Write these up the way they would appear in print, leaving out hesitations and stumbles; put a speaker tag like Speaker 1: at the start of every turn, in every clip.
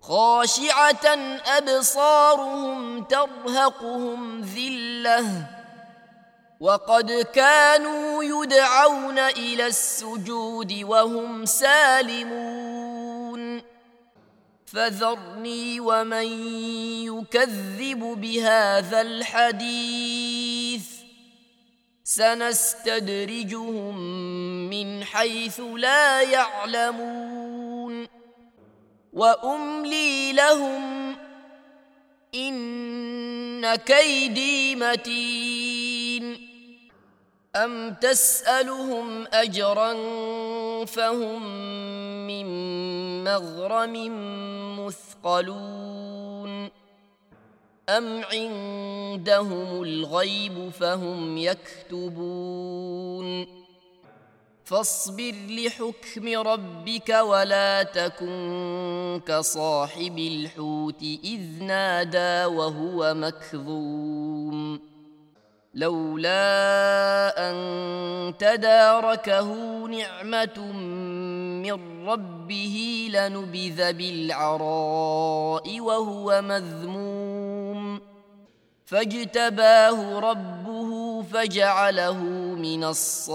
Speaker 1: خاشعة أبصارهم ترهقهم ذلة وقد كانوا يدعون إلى السجود وهم سالمون فذرني ومن يكذب بهذا الحديث سنستدرجهم من حيث لا يعلمون وأملي لهم إن كيدي متين أم تسألهم أجرا فهم من مغرم مثقلون أم عندهم الغيب فهم يكتبون فاصبر لحكم ربك ولا تكن كصاحب الحوت إذ نادى وهو مكظوم لولا أن تداركه نعمة من ربه لنبذ بالعراء وهو مذموم فاجتباه ربه فجعله من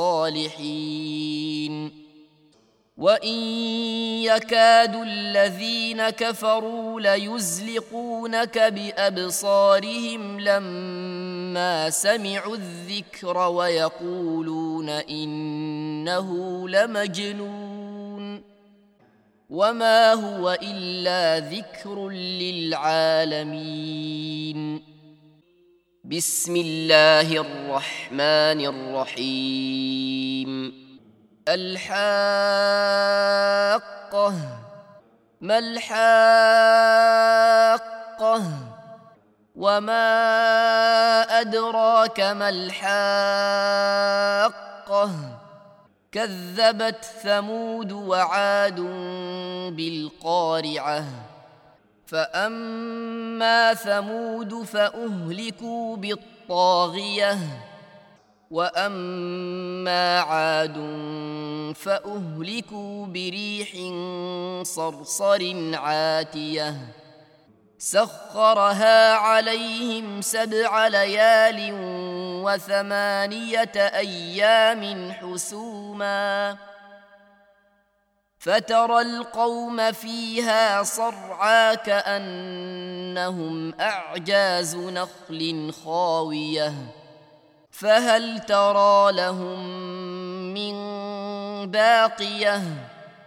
Speaker 1: الصالحين وإن يكاد الذين كفروا ليزلقونك بأبصارهم لما سمعوا الذكر ويقولون إنه لمجنون وما هو إلا ذكر للعالمين بسم الله الرحمن الرحيم الحاقة ما الحاقة وما أدراك ما الحاقة كذبت ثمود وعاد بالقارعة فأما ثمود فأهلكوا بالطاغية وأما عاد فأهلكوا بريح صرصر عاتية سخرها عليهم 7 ليال و8 أيام حسوما فترى القوم فيها صرعى كأنهم أعجاز نخل خاوية فهل ترى لهم من باقية